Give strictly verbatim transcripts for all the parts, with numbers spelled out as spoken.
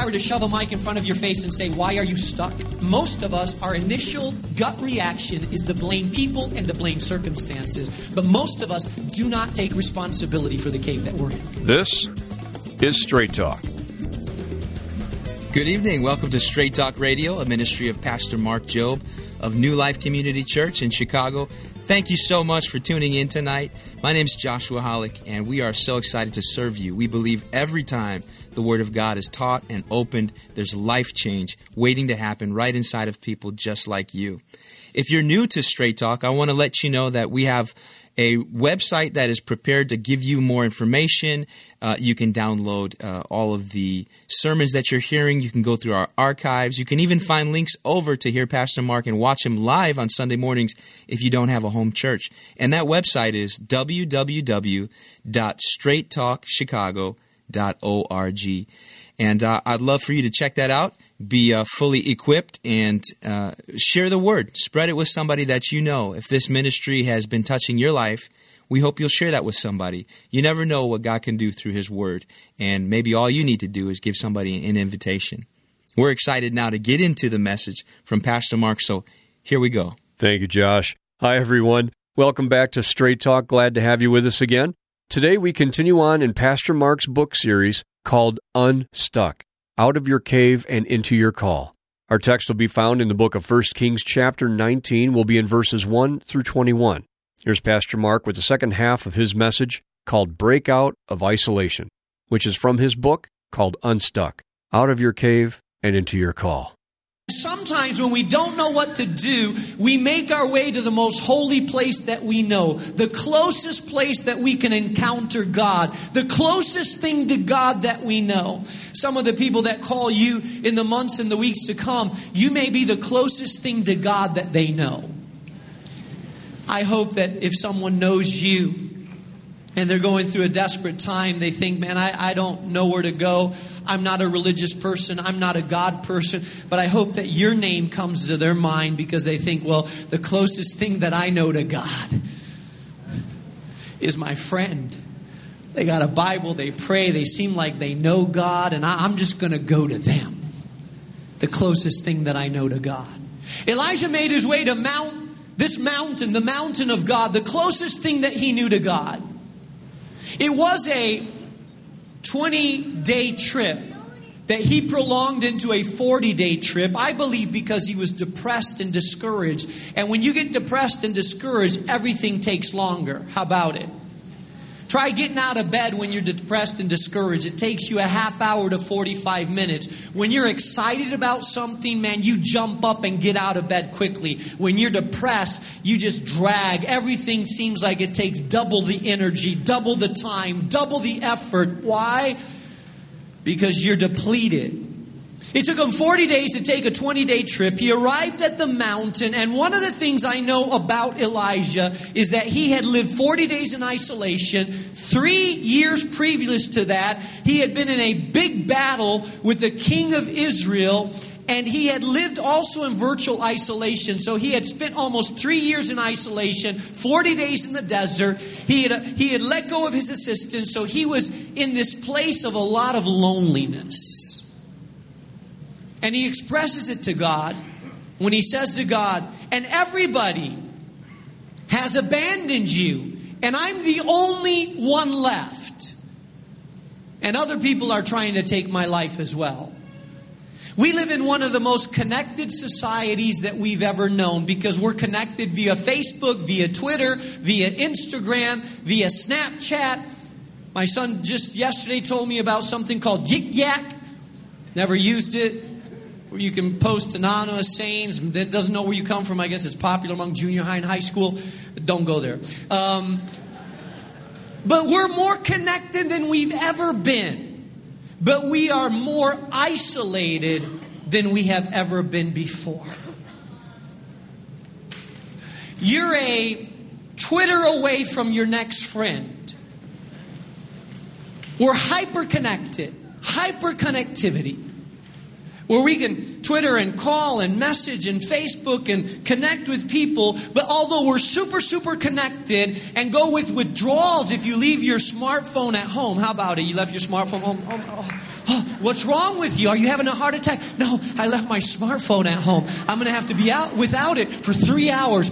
I were to shove a mic in front of your face and say, why are you stuck? Most of us, our initial gut reaction is to blame people and to blame circumstances. But most of us do not take responsibility for the cave that we're in. This is Straight Talk. Good evening. Welcome to Straight Talk Radio, a ministry of Pastor Mark Jobe of New Life Community Church in Chicago. Thank you so much for tuning in tonight. My name is Joshua Hollick, and we are so excited to serve you. We believe every time the Word of God is taught and opened, there's life change waiting to happen right inside of people just like you. If you're new to Straight Talk, I want to let you know that we have a website that is prepared to give you more information. Uh, you can download uh, all of the sermons that you're hearing. You can go through our archives. You can even find links over to hear Pastor Mark and watch him live on Sunday mornings if you don't have a home church. And that website is w w w dot straight talk chicago dot org. And uh, I'd love for you to check that out, be uh, fully equipped, and uh, share the word. Spread it with somebody that you know. If this ministry has been touching your life, we hope you'll share that with somebody. You never know what God can do through His word, and maybe all you need to do is give somebody an invitation. We're excited now to get into the message from Pastor Mark, so here we go. Thank you, Josh. Hi, everyone. Welcome back to Straight Talk. Glad to have you with us again. Today, we continue on in Pastor Mark's book series called Unstuck, Out of Your Cave and Into Your Call. Our text will be found in the book of First Kings chapter nineteen. We'll be in verses one through twenty-one. Here's Pastor Mark with the second half of his message called Breakout of Isolation, which is from his book called Unstuck, Out of Your Cave and Into Your Call. Sometimes when we don't know what to do, we make our way to the most holy place that we know, the closest place that we can encounter God, the closest thing to God that we know. Some of the people that call you in the months and the weeks to come, you may be the closest thing to God that they know. I hope that if someone knows you and they're going through a desperate time, they think, man, I, I don't know where to go. I'm not a religious person. I'm not a God person. But I hope that your name comes to their mind because they think, well, the closest thing that I know to God is my friend. They got a Bible. They pray. They seem like they know God. And I, I'm just going to go to them. The closest thing that I know to God. Elijah made his way to Mount, this mountain, the mountain of God, the closest thing that he knew to God. It was a twenty-day trip that he prolonged into a forty-day trip, I believe because he was depressed and discouraged. And when you get depressed and discouraged, everything takes longer. How about it? Try getting out of bed when you're depressed and discouraged. It takes you a half hour to forty-five minutes. When you're excited about something, man, you jump up and get out of bed quickly. When you're depressed, you just drag. Everything seems like it takes double the energy, double the time, double the effort. Why? Because you're depleted. It took him forty days to take a twenty-day trip. He arrived at the mountain, and one of the things I know about Elijah is that he had lived forty days in isolation. Three years previous to that, he had been in a big battle with the king of Israel, and he had lived also in virtual isolation. So he had spent almost three years in isolation, forty days in the desert. He had, he had let go of his assistant, so he was in this place of a lot of loneliness. And he expresses it to God when he says to God, and everybody has abandoned you, and I'm the only one left. And other people are trying to take my life as well. We live in one of the most connected societies that we've ever known because we're connected via Facebook, via Twitter, via Instagram, via Snapchat. My son just yesterday told me about something called Yik Yak. Never used it. Where you can post anonymous sayings that doesn't know where you come from. I guess it's popular among junior high and high school. Don't go there. Um, but we're more connected than we've ever been. But we are more isolated than we have ever been before. You're a Twitter away from your next friend. We're hyper-connected. Hyper-connectivity. Where we can Twitter and call and message and Facebook and connect with people. But although we're super, super connected and go with withdrawals if you leave your smartphone at home. How about it? You left your smartphone home? Oh, oh, oh, What's wrong with you? Are you having a heart attack? No, I left my smartphone at home. I'm going to have to be out without it for three hours.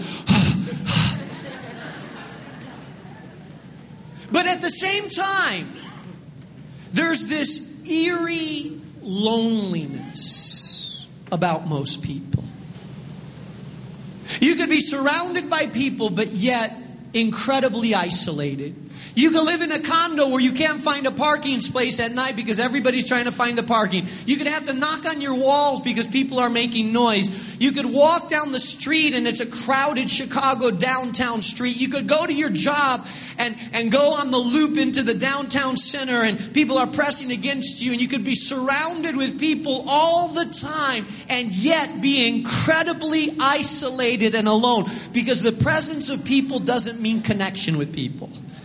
But at the same time, there's this eerie loneliness about most people. You could be surrounded by people, but yet incredibly isolated. You could live in a condo where you can't find a parking space at night because everybody's trying to find the parking. You could have to knock on your walls because people are making noise. You could walk down the street and it's a crowded Chicago downtown street. You could go to your job and, and go on the loop into the downtown center and people are pressing against you, and you could be surrounded with people all the time and yet be incredibly isolated and alone, because the presence of people doesn't mean connection with people.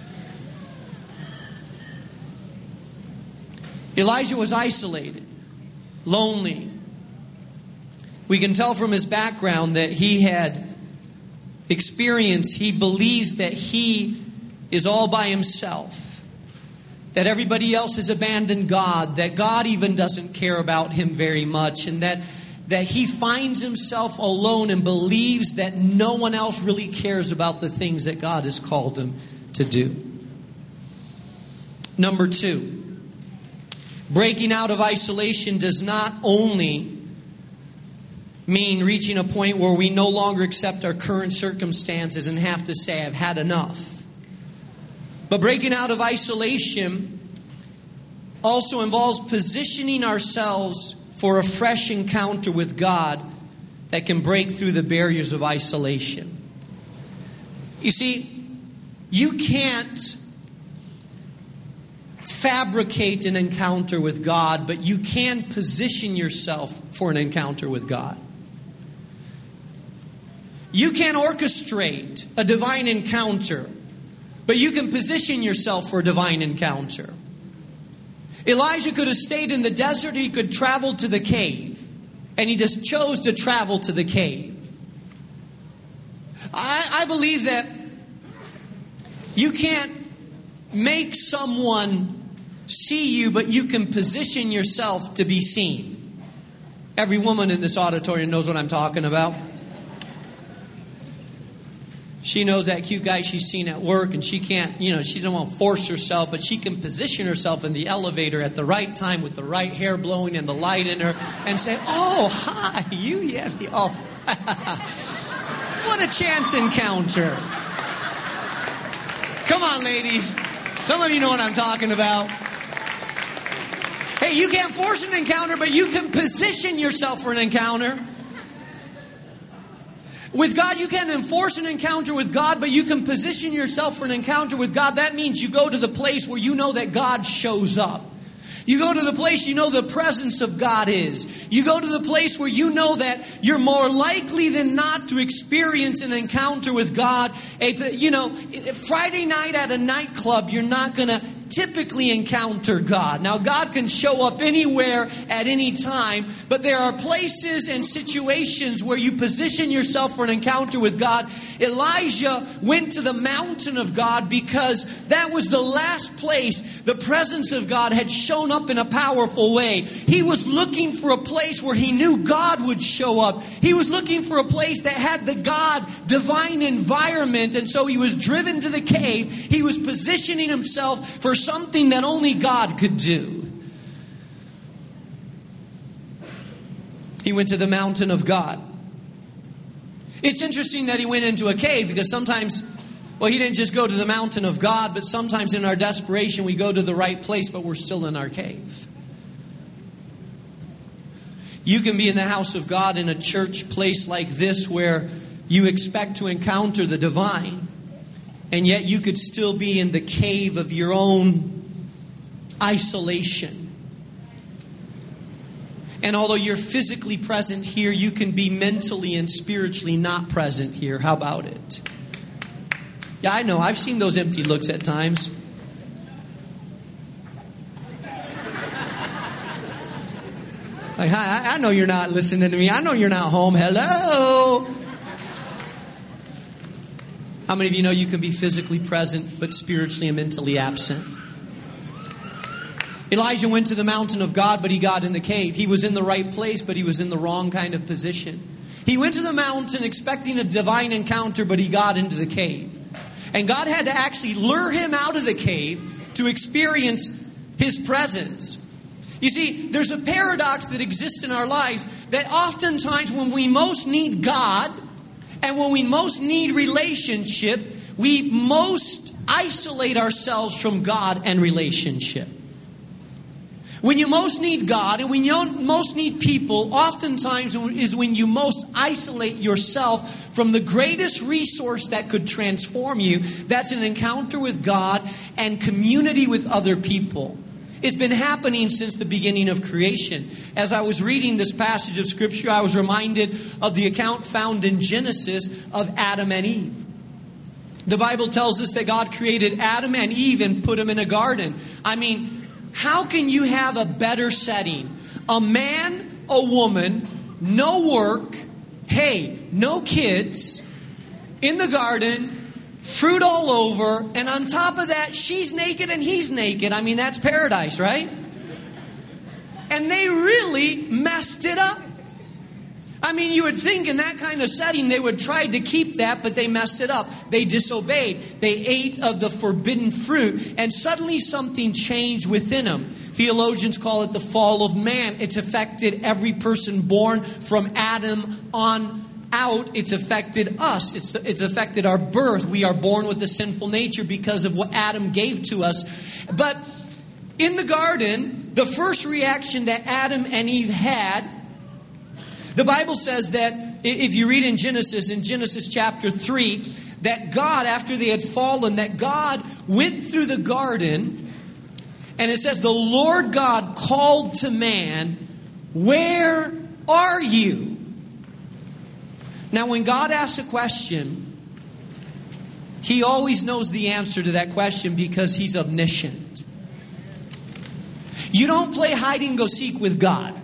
Elijah was isolated, lonely. We can tell from his background that he had experience. He believes that he is all by himself, that everybody else has abandoned God, that God even doesn't care about him very much, and that, that he finds himself alone and believes that no one else really cares about the things that God has called him to do. Number two. Breaking out of isolation does not only mean reaching a point where we no longer accept our current circumstances and have to say, I've had enough. But breaking out of isolation also involves positioning ourselves for a fresh encounter with God that can break through the barriers of isolation. You see, you can't fabricate an encounter with God, but you can position yourself for an encounter with God. You can orchestrate a divine encounter, but you can position yourself for a divine encounter. Elijah could have stayed in the desert, he could travel to the cave, and he just chose to travel to the cave. I, I believe that you can't make someone see you, but you can position yourself to be seen. Every woman in this auditorium knows what I'm talking about. She knows that cute guy she's seen at work, and she can't, you know, she doesn't want to force herself, but she can position herself in the elevator at the right time with the right hair blowing and the light in her and say, oh, hi, you, yeah, oh, what a chance encounter. Come on, ladies. Some of you know what I'm talking about. Hey, you can't force an encounter, but you can position yourself for an encounter. With God, you can't enforce an encounter with God, but you can position yourself for an encounter with God. That means you go to the place where you know that God shows up. You go to the place you know the presence of God is. You go to the place where you know that you're more likely than not to experience an encounter with God. A, you know, Friday night at a nightclub, you're not going to typically encounter God. Now, God can show up anywhere at any time, but there are places and situations where you position yourself for an encounter with God. Elijah went to the mountain of God because that was the last place the presence of God had shown up in a powerful way. He was looking for a place where he knew God would show up. He was looking for a place that had the God divine environment, and so he was driven to the cave. He was positioning himself for something that only God could do. He went to the mountain of God. It's interesting that he went into a cave, because sometimes, well, he didn't just go to the mountain of God, but sometimes in our desperation we go to the right place, but we're still in our cave. You can be in the house of God in a church place like this where you expect to encounter the divine, and yet you could still be in the cave of your own isolation. And although you're physically present here, you can be mentally and spiritually not present here. How about it? Yeah, I know. I've seen those empty looks at times. Like, I, I know you're not listening to me. I know you're not home. Hello. How many of you know you can be physically present but spiritually and mentally absent? Elijah went to the mountain of God, but he got in the cave. He was in the right place, but he was in the wrong kind of position. He went to the mountain expecting a divine encounter, but he got into the cave. And God had to actually lure him out of the cave to experience His presence. You see, there's a paradox that exists in our lives that oftentimes when we most need God and when we most need relationship, we most isolate ourselves from God and relationship. When you most need God and when you most need people, oftentimes is when you most isolate yourself from the greatest resource that could transform you. That's an encounter with God and community with other people. It's been happening since the beginning of creation. As I was reading this passage of Scripture, I was reminded of the account found in Genesis of Adam and Eve. The Bible tells us that God created Adam and Eve and put them in a garden. I mean, how can you have a better setting? A man, a woman, no work, hey, no kids, in the garden, fruit all over, and on top of that, she's naked and he's naked. I mean, that's paradise, right? And they really messed it up. I mean, you would think in that kind of setting they would try to keep that, but they messed it up. They disobeyed. They ate of the forbidden fruit, and suddenly something changed within them. Theologians call it the fall of man. It's affected every person born from Adam on out. It's affected us. It's, it's affected our birth. We are born with a sinful nature because of what Adam gave to us. But in the garden, the first reaction that Adam and Eve had, the Bible says that if you read in Genesis, in Genesis chapter three, that God, after they had fallen, that God went through the garden, and it says, the Lord God called to man, "Where are you?" Now, when God asks a question, He always knows the answer to that question because He's omniscient. You don't play hide and go seek with God.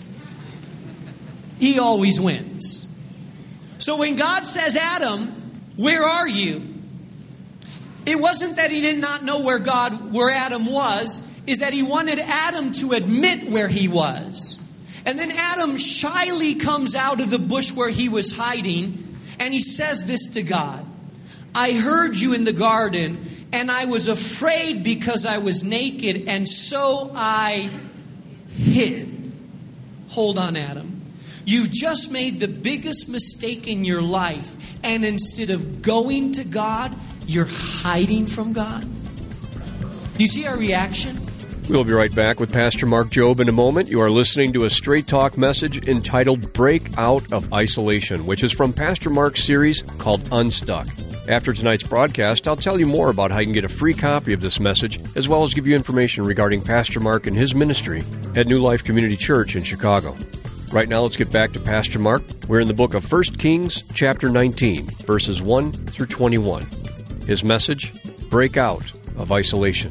He always wins. So when God says, "Adam, where are you?" it wasn't that He did not know where God, where Adam was, is that He wanted Adam to admit where he was. And then Adam shyly comes out of the bush where he was hiding, and he says this to God: "I heard you in the garden, and I was afraid because I was naked, and so I hid." Hold on, Adam. You've just made the biggest mistake in your life, and instead of going to God, you're hiding from God. Do you see our reaction? We'll be right back with Pastor Mark Jobe in a moment. You are listening to a Straight Talk message entitled Break Out of Isolation, which is from Pastor Mark's series called Unstuck. After tonight's broadcast, I'll tell you more about how you can get a free copy of this message, as well as give you information regarding Pastor Mark and his ministry at New Life Community Church in Chicago. Right now, let's get back to Pastor Mark. We're in the book of First Kings, chapter nineteen, verses one through twenty-one. His message, Break Out of Isolation.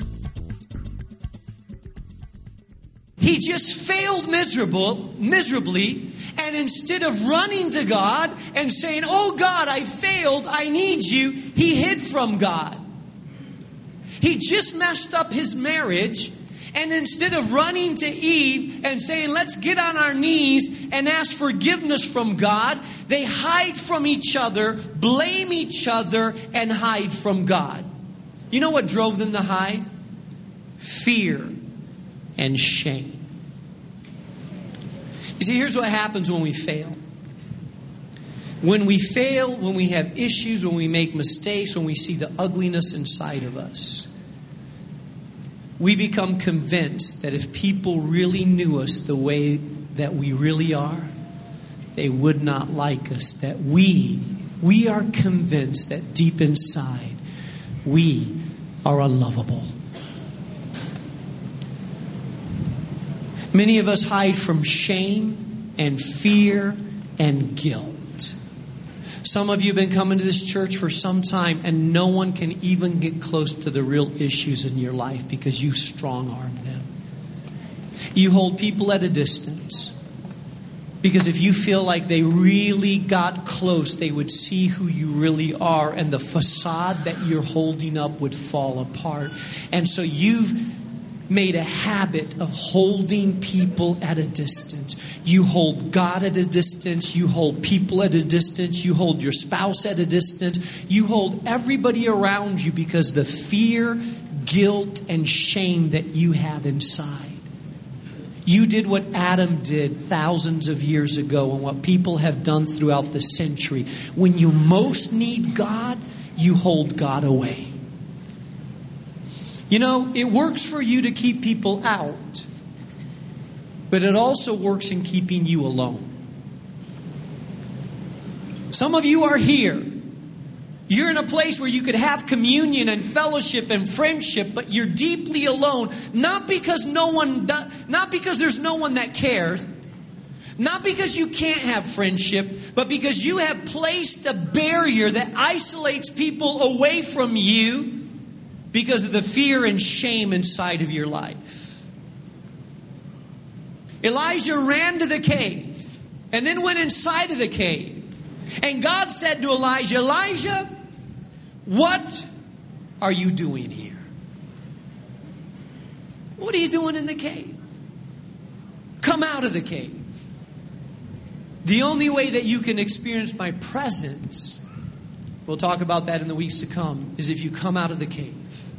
He just failed miserable, miserably, and instead of running to God and saying, "Oh God, I failed, I need you," he hid from God. He just messed up his marriage, and instead of running to Eve and saying, "Let's get on our knees and ask forgiveness from God," they hide from each other, blame each other, and hide from God. You know what drove them to hide? Fear and shame. You see, here's what happens when we fail. When we fail, when we have issues, when we make mistakes, when we see the ugliness inside of us, we become convinced that if people really knew us the way that we really are, they would not like us. That we, we are convinced that deep inside, we are unlovable. Many of us hide from shame and fear and guilt. Some of you have been coming to this church for some time, and no one can even get close to the real issues in your life because you strong-armed them. You hold people at a distance because if you feel like they really got close, they would see who you really are, and the facade that you're holding up would fall apart. And so you've made a habit of holding people at a distance. You hold God at a distance. You hold people at a distance. You hold your spouse at a distance. You hold everybody around you because the fear, guilt, and shame that you have inside. You did what Adam did thousands of years ago and what people have done throughout the century. When you most need God, you hold God away. You know, it works for you to keep people out, but it also works in keeping you alone. Some of you are here. You're in a place where you could have communion and fellowship and friendship, but you're deeply alone. Not because no one, do, not because there's no one that cares, not because you can't have friendship, but because you have placed a barrier that isolates people away from you because of the fear and shame inside of your life. Elijah ran to the cave and then went inside of the cave. And God said to Elijah, Elijah, what are you doing here? What are you doing in the cave? Come out of the cave. The only way that you can experience my presence, we'll talk about that in the weeks to come, is if you come out of the cave.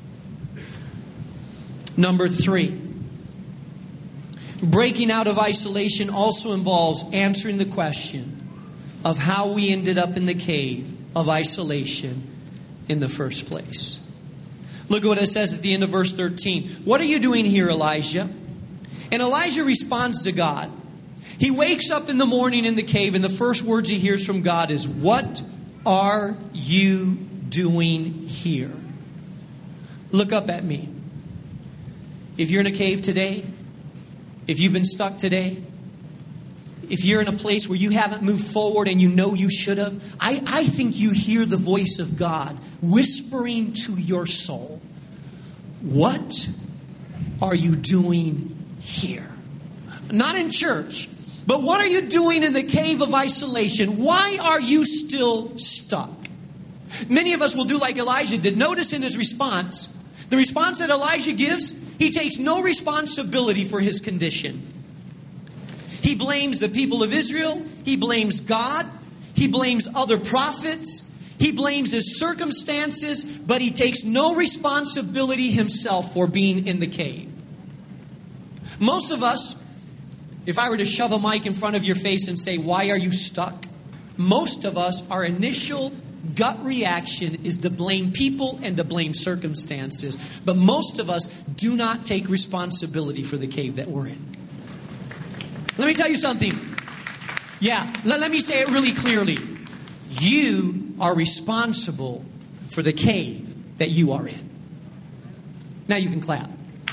Number three, breaking out of isolation also involves answering the question of how we ended up in the cave of isolation in the first place. Look at what it says at the end of verse thirteen. What are you doing here, Elijah? And Elijah responds to God. He wakes up in the morning in the cave, and the first words he hears from God is, what are you doing here? Look up at me. If you're in a cave today, if you've been stuck today, if you're in a place where you haven't moved forward and you know you should have, I, I think you hear the voice of God whispering to your soul, what are you doing here? Not in church, but what are you doing in the cave of isolation? Why are you still stuck? Many of us will do like Elijah did. Notice in his response, the response that Elijah gives, he takes no responsibility for his condition. He blames the people of Israel. He blames God. He blames other prophets. He blames his circumstances, but he takes no responsibility himself for being in the cave. Most of us, if I were to shove a mic in front of your face and say, why are you stuck? Most of us, our initial gut reaction is to blame people and to blame circumstances. But most of us do not take responsibility for the cave that we're in. Let me tell you something. Yeah, let, let me say it really clearly. You are responsible for the cave that you are in. Now you can clap.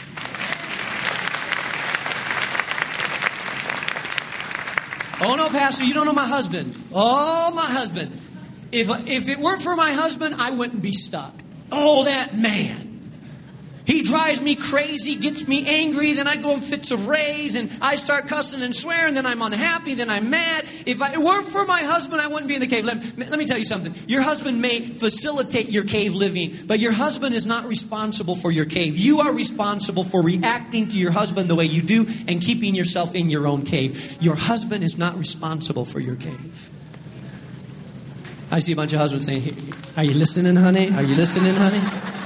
Oh no, Pastor, you don't know my husband. Oh, my husband. If, if it weren't for my husband, I wouldn't be stuck. Oh, that man. He drives me crazy, gets me angry, then I go in fits of rage, and I start cussing and swearing, then I'm unhappy, then I'm mad. If I, it weren't for my husband, I wouldn't be in the cave. Let, let me tell you something. Your husband may facilitate your cave living, but your husband is not responsible for your cave. You are responsible for reacting to your husband the way you do and keeping yourself in your own cave. Your husband is not responsible for your cave. I see a bunch of husbands saying, hey, are you listening, honey? Are you listening, honey?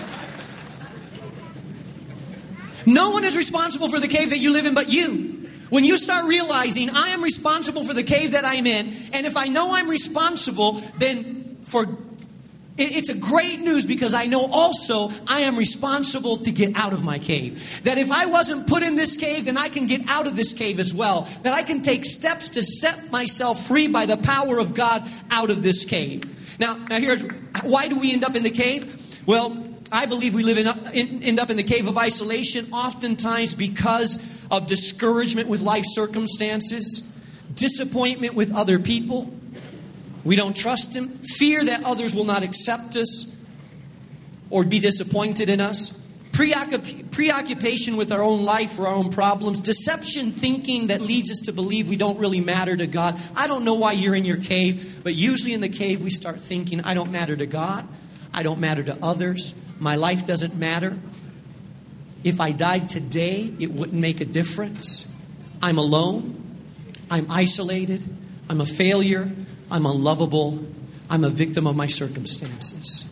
No one is responsible for the cave that you live in but you. When you start realizing I am responsible for the cave that I'm in, and if I know I'm responsible, then for it's a great news because I know also I am responsible to get out of my cave. That if I wasn't put in this cave, then I can get out of this cave as well. That I can take steps to set myself free by the power of God out of this cave. Now, now here's why do we end up in the cave? Well, I believe we live in, in, end up in the cave of isolation oftentimes because of discouragement with life circumstances, disappointment with other people. We don't trust Him. Fear that others will not accept us or be disappointed in us. Preoccup- preoccupation with our own life or our own problems. Deception thinking that leads us to believe we don't really matter to God. I don't know why you're in your cave, but usually in the cave we start thinking, I don't matter to God. I don't matter to others. My life doesn't matter. If I died today, it wouldn't make a difference. I'm alone. I'm isolated. I'm a failure. I'm unlovable. I'm a victim of my circumstances.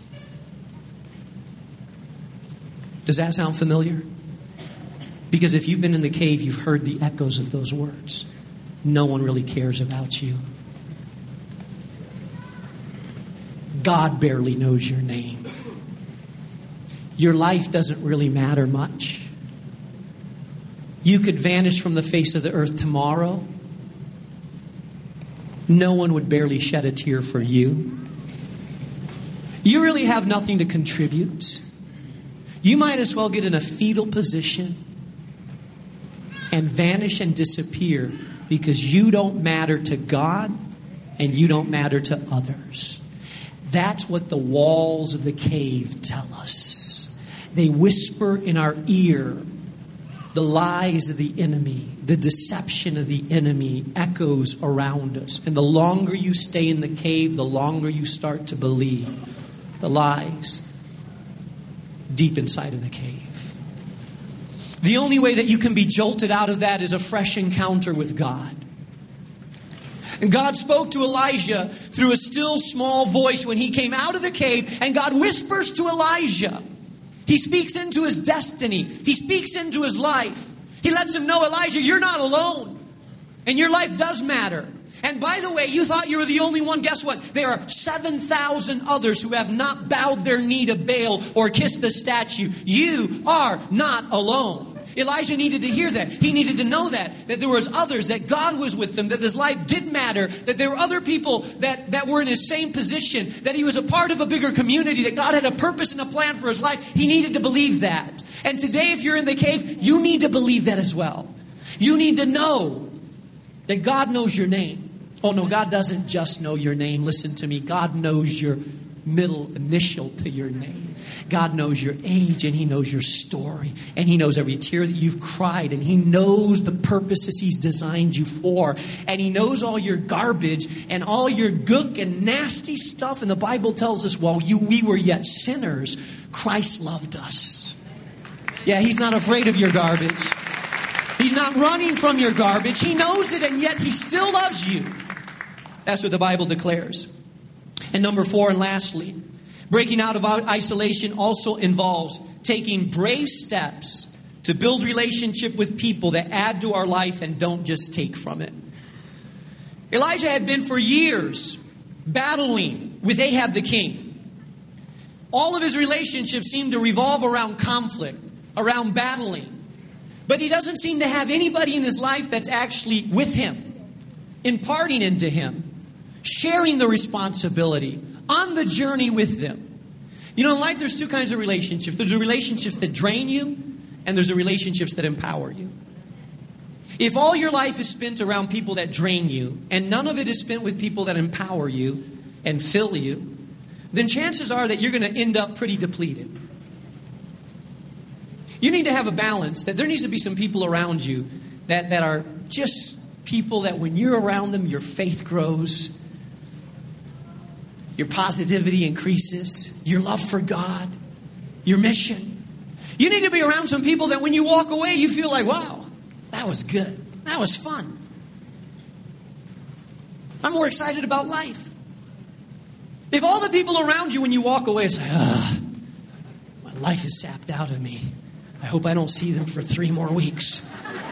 Does that sound familiar? Because if you've been in the cave, you've heard the echoes of those words. No one really cares about you. God barely knows your name. Your life doesn't really matter much. You could vanish from the face of the earth tomorrow. No one would barely shed a tear for you. You really have nothing to contribute. You might as well get in a fetal position and vanish and disappear because you don't matter to God and you don't matter to others. That's what the walls of the cave tell us. They whisper in our ear the lies of the enemy, the deception of the enemy echoes around us. And the longer you stay in the cave, the longer you start to believe the lies deep inside of the cave. The only way that you can be jolted out of that is a fresh encounter with God. And God spoke to Elijah through a still small voice when he came out of the cave, and God whispers to Elijah. He speaks into his destiny. He speaks into his life. He lets him know, Elijah, you're not alone. And your life does matter. And by the way, you thought you were the only one. Guess what? There are seven thousand others who have not bowed their knee to Baal or kissed the statue. You are not alone. Elijah needed to hear that. He needed to know that. That there was others, that God was with them, that his life did matter, that there were other people that, that were in his same position, that he was a part of a bigger community, that God had a purpose and a plan for his life. He needed to believe that. And today, if you're in the cave, you need to believe that as well. You need to know that God knows your name. Oh no, God doesn't just know your name. Listen to me. God knows your middle initial to your name. God knows your age, and he knows your story, and he knows every tear that you've cried, and he knows the purposes he's designed you for, and he knows all your garbage and all your gook and nasty stuff. And the Bible tells us, while you, we were yet sinners, Christ loved us. Yeah, he's not afraid of your garbage. He's not running from your garbage. He knows it, and yet he still loves you. That's what the Bible declares. And number four, and lastly, breaking out of isolation also involves taking brave steps to build relationship with people that add to our life and don't just take from it. Elijah had been for years battling with Ahab the king. All of his relationships seem to revolve around conflict, around battling. But he doesn't seem to have anybody in his life that's actually with him, imparting into him, sharing the responsibility, on the journey with them. You know, in life there's two kinds of relationships. There's the relationships that drain you, and there's the relationships that empower you. If all your life is spent around people that drain you, and none of it is spent with people that empower you and fill you, then chances are that you're going to end up pretty depleted. You need to have a balance, that there needs to be some people around you that, that are just people that when you're around them, your faith grows, your positivity increases, your love for God, your mission. You need to be around some people that when you walk away, you feel like, wow, that was good. That was fun. I'm more excited about life. If all the people around you when you walk away say, ah, my life is sapped out of me. I hope I don't see them for three more weeks.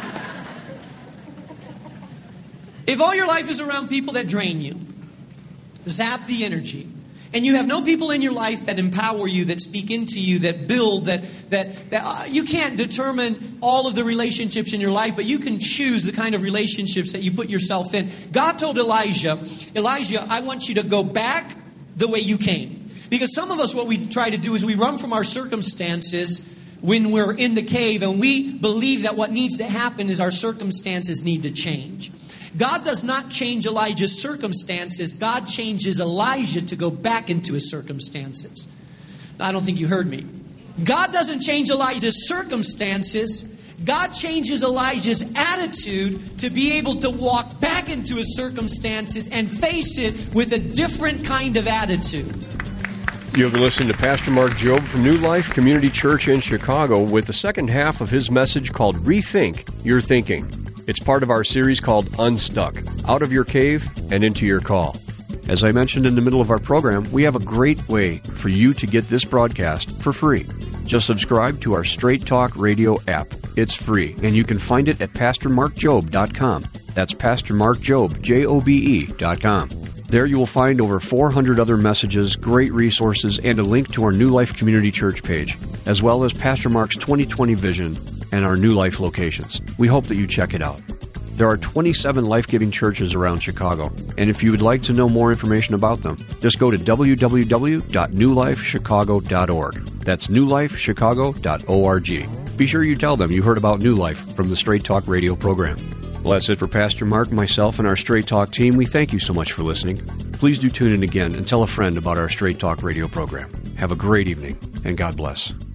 If all your life is around people that drain you, zap the energy, and you have no people in your life that empower you, that speak into you, that build, that that, that uh, you can't determine all of the relationships in your life, but you can choose the kind of relationships that you put yourself in. God told Elijah, Elijah, I want you to go back the way you came. Because some of us, what we try to do is we run from our circumstances when we're in the cave, and we believe that what needs to happen is our circumstances need to change. God does not change Elijah's circumstances. God changes Elijah to go back into his circumstances. I don't think you heard me. God doesn't change Elijah's circumstances. God changes Elijah's attitude to be able to walk back into his circumstances and face it with a different kind of attitude. You have been listening to Pastor Mark Jobe from New Life Community Church in Chicago with the second half of his message called Rethink Your Thinking. It's part of our series called Unstuck, Out of Your Cave and Into Your Call. As I mentioned in the middle of our program, we have a great way for you to get this broadcast for free. Just subscribe to our Straight Talk Radio app. It's free, and you can find it at pastor mark jobe dot com. That's pastor mark jobe, J O B E, dot com. There you will find over four hundred other messages, great resources, and a link to our New Life Community Church page, as well as Pastor Mark's twenty twenty vision and our New Life locations. We hope that you check it out. There are twenty-seven life-giving churches around Chicago, and if you would like to know more information about them, just go to w w w dot new life chicago dot org. That's new life chicago dot org. Be sure you tell them you heard about New Life from the Straight Talk Radio program. Well, that's it for Pastor Mark, myself, and our Straight Talk team. We thank you so much for listening. Please do tune in again and tell a friend about our Straight Talk Radio program. Have a great evening, and God bless.